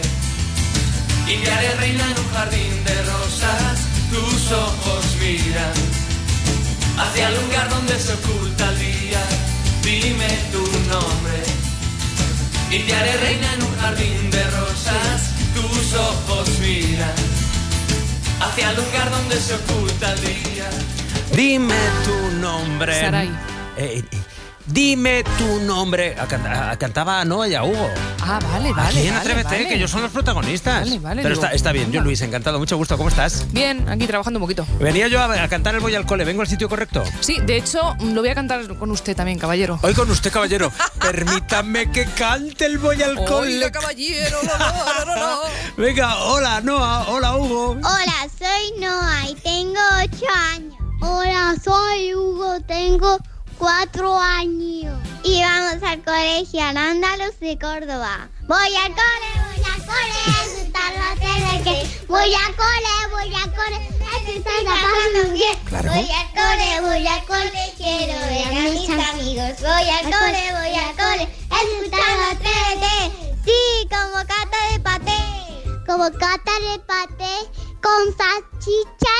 y te haré reina en un jardín de rosas. Tus ojos miran hacia el lugar donde se oculta el día. Dime tu nombre y te haré reina en un jardín de rosas. Tus ojos miran hacia el lugar donde se oculta el día. Dime tu nombre. Saray. Eh, eh, dime tu nombre. A can- a- cantaba a Noa y a Hugo. Ah, vale, vale. Aquí en vale, Atrévete, vale. que ellos son los protagonistas. Vale, vale, Pero digo, está, está bien. Yo, venga. Luis, encantado. Mucho gusto. ¿Cómo estás? Bien, aquí trabajando un poquito. Venía yo a, a cantar el Voy al Cole. ¿Vengo al sitio correcto? Sí, de hecho, lo voy a cantar con usted también, caballero. Hoy con usted, caballero. Permítame que cante el Voy al Cole. Oiga, caballero. No, no, no, no. Venga, hola, Noa. Hola, Hugo. Hola, soy Noa y tengo ocho años. Hola, soy Hugo, tengo cuatro años. Y vamos al colegio Al-Ándalus de Córdoba. Voy al cole, voy al cole, eso está la tele que... Voy al cole, voy al cole, eso está pasando bien. Claro. Voy al cole, voy al cole, quiero ver a mis amigos. Voy al cole, voy al cole, eso está la tele. Sí, como cata de paté. Como cata de paté con salchicha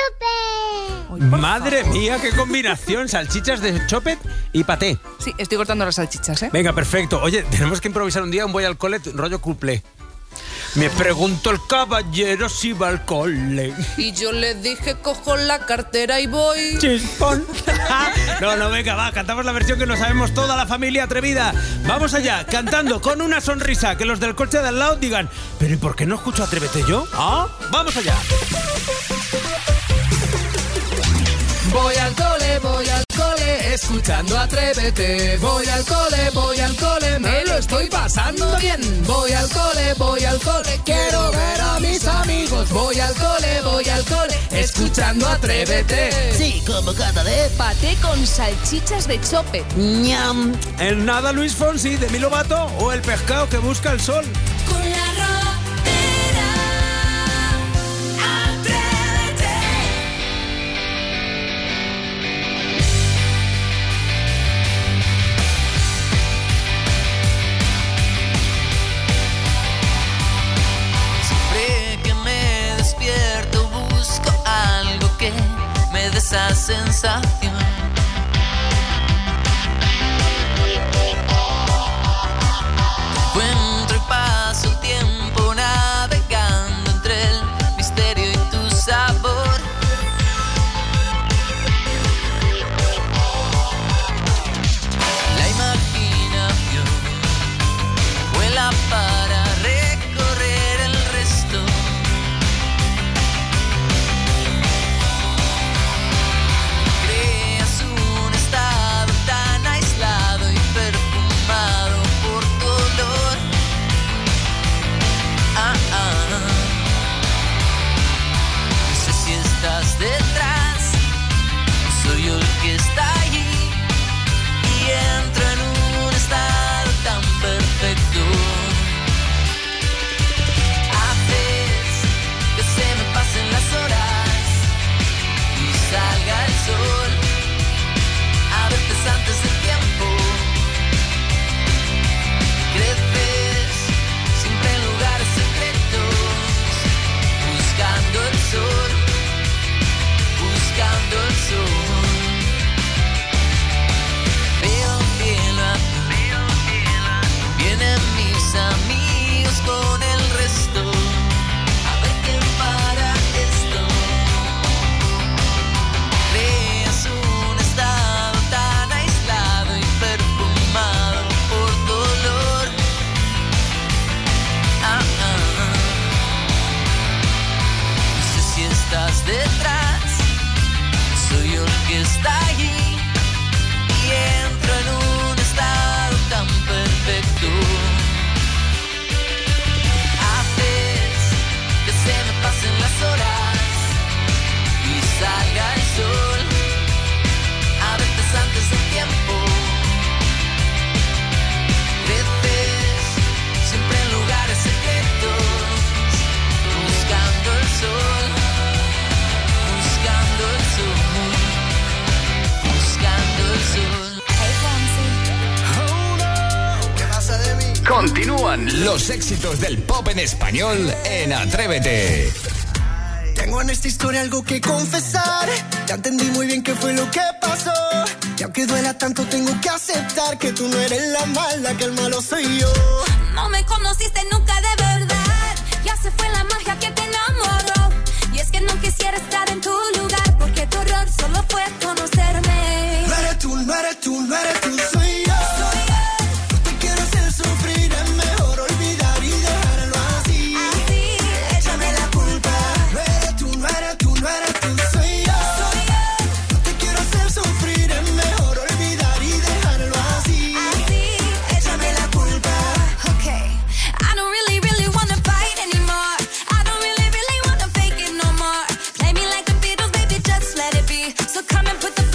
de chope. Madre mía, qué combinación. Salchichas de chopet y paté. Sí, estoy cortando las salchichas, ¿eh? Venga, perfecto. Oye, tenemos que improvisar un día un Voy al Cole rollo couple. Me preguntó el caballero si va al cole. Y yo le dije, cojo la cartera y voy. Chispón. No, no, venga, va, cantamos la versión que no sabemos toda la familia atrevida. Vamos allá, cantando con una sonrisa, que los del coche de al lado digan, ¿pero y por qué no escucho Atrévete yo? ¿Ah? Vamos allá. Voy al cole, voy al cole, escuchando Atrévete. Voy al cole, voy al cole, me lo estoy pasando bien. Voy al cole, voy al cole, quiero ver a mis amigos. Voy al cole, voy al cole, escuchando Atrévete. Sí, como cada de paté con salchichas de chope. ¡Ñam! El nada Luis Fonsi, Demi Lovato o el pescado que busca el sol. Con la ropera, Atrévete. Siempre que me despierto busco algo que me dé esa sensación. Encuentro y paso el tiempo navegando entre el misterio y tu sabor. La imaginación vuela para recorrer el resto. Creas un estado tan aislado y perfumado por tu olor. Ah, ah. No sé si estás detrás, soy yo el que está allí y entro en un estado tan perfecto. Haces que se me pasen las horas y salga el sol a veces antes del tiempo. Creces siempre en lugares secretos, buscando el sol, buscando el sol. Veo un cielo azul, vienen mis amigos con el resto. A ver quién para esto. Creas un estado tan aislado y perfumado por dolor. Ah, ah. No sé si estás detrás, soy yo el que está allí y entro en un estado tan perfecto. Haces que se me pasen las horas y salga el sol a veces antes del tiempo. Creces siempre en lugares secretos, buscando el sol, buscando el sol, buscando el sol. ¿Qué pasa de mí? Continúan los éxitos del pop en español en Atrévete. Tengo en esta historia algo que confesar. Ya entendí muy bien qué fue lo que pasó. Y aunque duela tanto, tengo que aceptar que tú no eres la mala, que el malo soy yo. No me conociste nunca de verdad, ya se fue la magia que te enamoró. Y es que no quisiera estar en tu lugar, porque tu error solo fue conocerme. No eres tú, no eres tú, no eres tú, soy yo. Soy yo. No te quiero hacer sufrir, es mejor olvidar y dejarlo así. Así, Échame la culpa. No eres tú, no eres tú, no eres tú, soy yo. soy yo. No te quiero hacer sufrir, es mejor olvidar y dejarlo así. Así, Échame la culpa. okay. I don't really, really wanna fight anymore. I don't really, really wanna fake it no more. Play me like the Beatles, baby, just let it be. So come and put the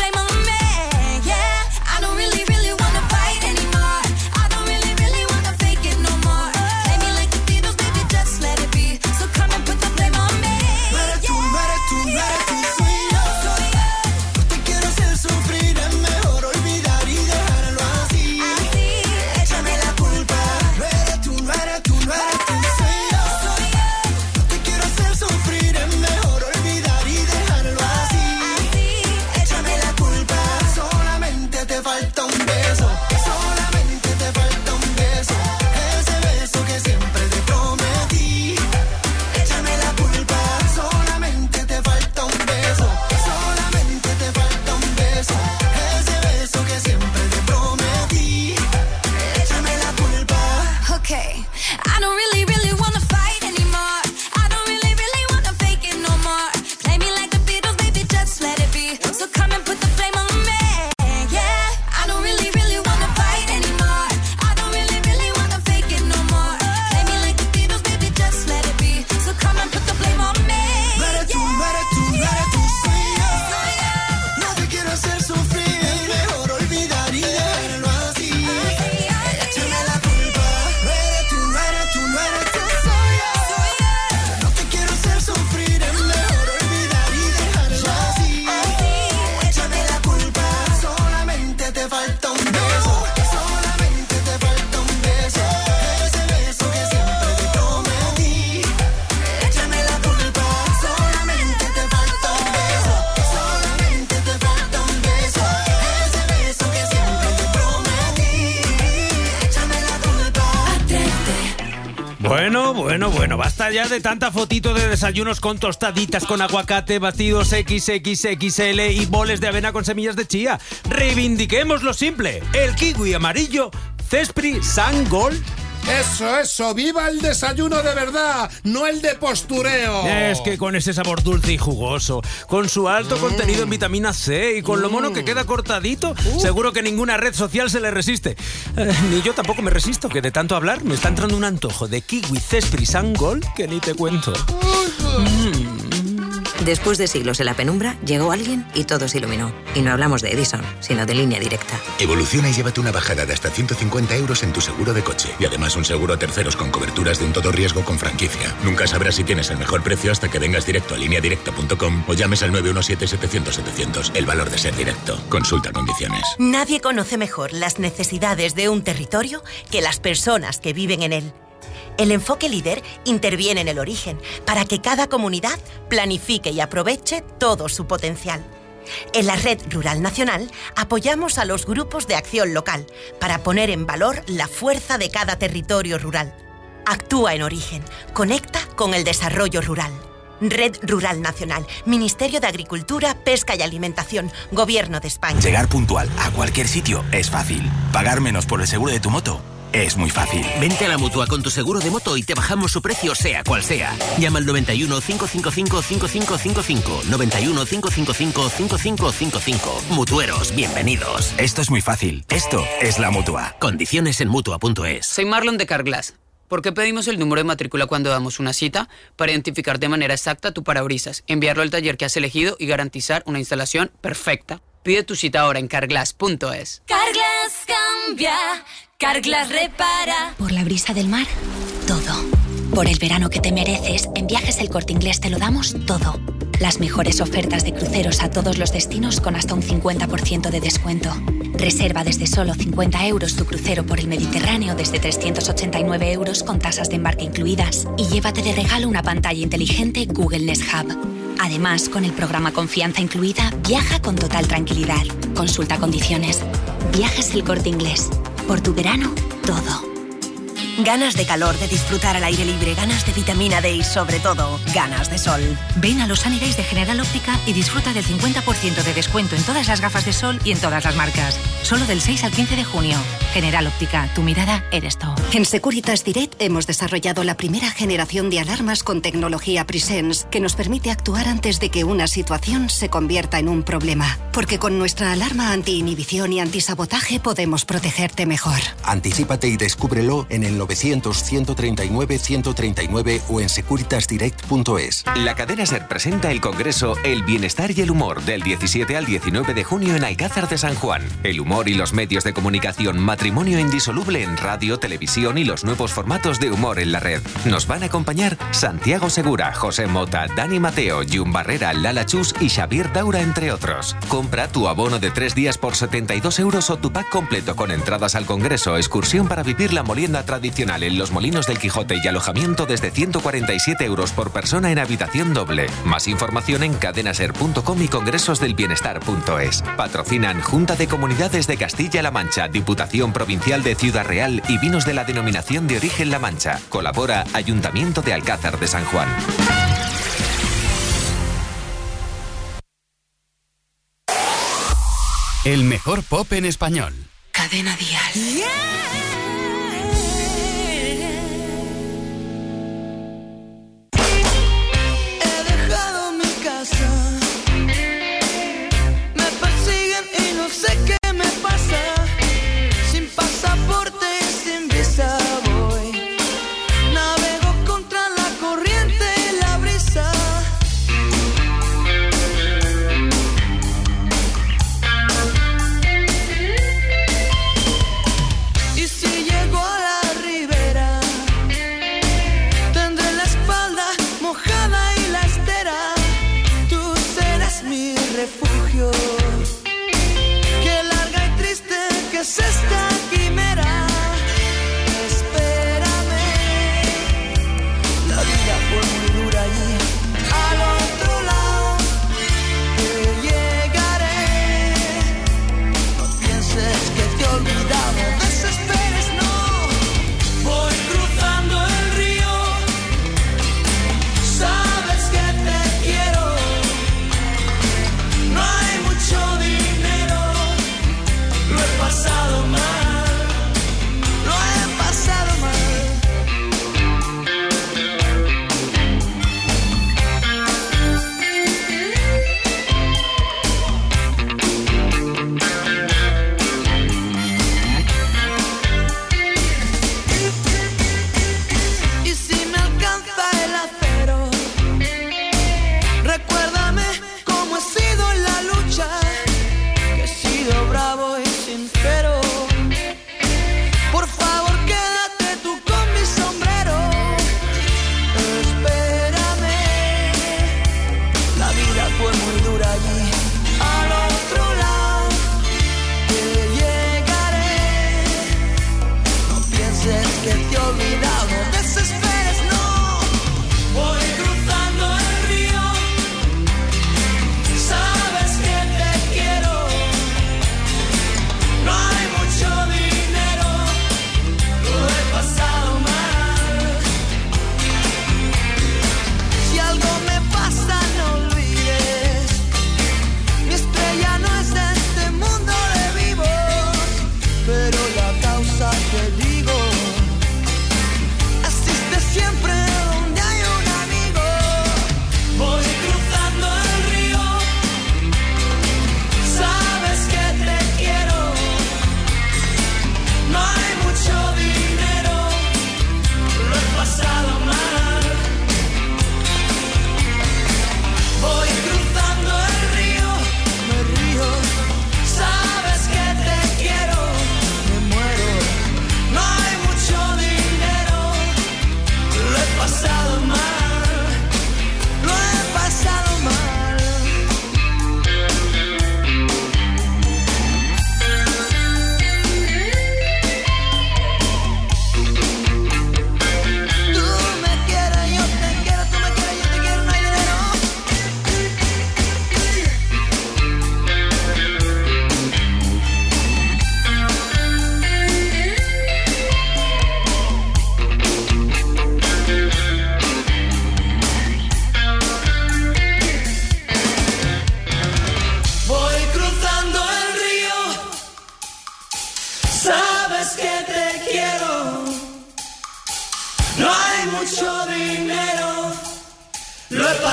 Bueno, bueno, bueno, basta ya de tanta fotito de desayunos con tostaditas con aguacate, batidos equis equis equis ele y boles de avena con semillas de chía. Reivindiquemos lo simple, el kiwi amarillo Zespri Sangol. Eso, eso, viva el desayuno de verdad, no el de postureo. Es que con ese sabor dulce y jugoso, con su alto mm. contenido en vitamina ce y con mm. lo mono que queda cortadito, uh. seguro que ninguna red social se le resiste. Eh, ni yo tampoco me resisto, que de tanto hablar me está entrando un antojo de kiwi Zespri Sangol que ni te cuento. Uh. Mm. Después de siglos en la penumbra, llegó alguien y todo se iluminó. Y no hablamos de Edison, sino de Línea Directa. Evoluciona y llévate una bajada de hasta ciento cincuenta euros en tu seguro de coche. Y además un seguro a terceros con coberturas de un todo riesgo con franquicia. Nunca sabrás si tienes el mejor precio hasta que vengas directo a línea directa punto com o llames al nueve uno siete, setecientos, setecientos. El valor de ser directo. Consulta condiciones. Nadie conoce mejor las necesidades de un territorio que las personas que viven en él. El enfoque líder interviene en el origen para que cada comunidad planifique y aproveche todo su potencial. En la Red Rural Nacional apoyamos a los grupos de acción local para poner en valor la fuerza de cada territorio rural. Actúa en origen, conecta con el desarrollo rural. Red Rural Nacional, Ministerio de Agricultura, Pesca y Alimentación, Gobierno de España. Llegar puntual a cualquier sitio es fácil. Pagar menos por el seguro de tu moto es muy fácil. Vente a la Mutua con tu seguro de moto y te bajamos su precio sea cual sea. Llama al noventa y uno, cinco cinco cinco, cinco cinco cinco cinco. noventa y uno, cinco cinco cinco, cinco cinco cinco cinco. Mutueros, bienvenidos. Esto es muy fácil. Esto es la Mutua. Condiciones en Mutua punto es. Soy Marlon de Carglass. ¿Por qué pedimos el número de matrícula cuando damos una cita? Para identificar de manera exacta tu parabrisas, enviarlo al taller que has elegido y garantizar una instalación perfecta. Pide tu cita ahora en carglass punto es. Carglass cambia, Carglass repara. Por la brisa del mar, todo. Por el verano que te mereces, en Viajes El Corte Inglés te lo damos todo. Las mejores ofertas de cruceros a todos los destinos con hasta un cincuenta por ciento de descuento. Reserva desde solo cincuenta euros tu crucero por el Mediterráneo desde trescientos ochenta y nueve euros con tasas de embarque incluidas. Y llévate de regalo una pantalla inteligente Google Nest Hub. Además, con el programa Confianza incluida, viaja con total tranquilidad. Consulta condiciones. Viajes El Corte Inglés. Por tu verano, todo. Ganas de calor, de disfrutar al aire libre, ganas de vitamina D y sobre todo, ganas de sol. Ven a los Sunny Days de General Óptica y disfruta del cincuenta por ciento de descuento en todas las gafas de sol y en todas las marcas. Solo del seis al quince de junio. General Óptica, tu mirada eres tú. En Securitas Direct hemos desarrollado la primera generación de alarmas con tecnología Presence que nos permite actuar antes de que una situación se convierta en un problema. Porque con nuestra alarma anti-inhibición y antisabotaje podemos protegerte mejor. Anticípate y descúbrelo en el novecientos, ciento treinta y nueve, ciento treinta y nueve o en securitas direct punto es. La cadena SER presenta el congreso El Bienestar y el Humor del diecisiete al diecinueve de junio en Alcázar de San Juan. El humor y los medios de comunicación, matrimonio indisoluble en radio, televisión y los nuevos formatos de humor en la red. Nos van a acompañar Santiago Segura, José Mota, Dani Mateo, Jun Barrera, Lala Chus y Xavier Daura, entre otros. Compra tu abono de tres días por setenta y dos euros o tu pack completo con entradas al congreso, excursión para vivir la molienda tradicional en los Molinos del Quijote y alojamiento desde ciento cuarenta y siete euros por persona en habitación doble. Más información en cadenaser punto com y congresosdelbienestar punto es. Patrocinan Junta de Comunidades de Castilla-La Mancha, Diputación Provincial de Ciudad Real y Vinos de la Denominación de Origen La Mancha. Colabora Ayuntamiento de Alcázar de San Juan. El mejor pop en español. Cadena Dial. Yeah. Sé qué me pasa, sin pasaporte y sin visa voy, navego contra la corriente y la brisa. Y si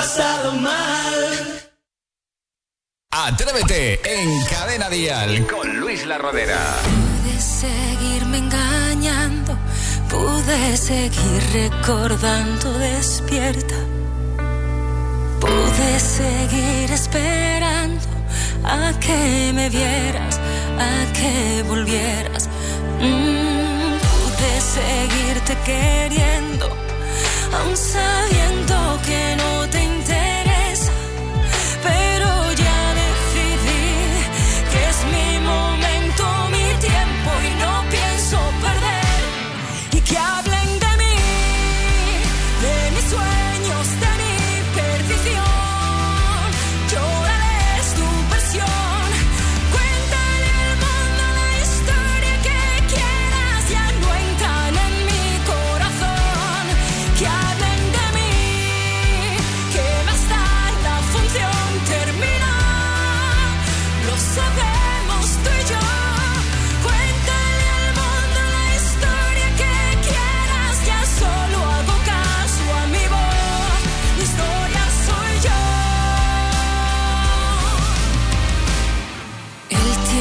pasado mal. Atrévete en Cadena Dial con Luis La Rodera. Pude seguirme engañando, pude seguir recordando despierta. Pude seguir esperando a que me vieras, a que volvieras. Mm, pude seguirte queriendo, aun sabiendo que no te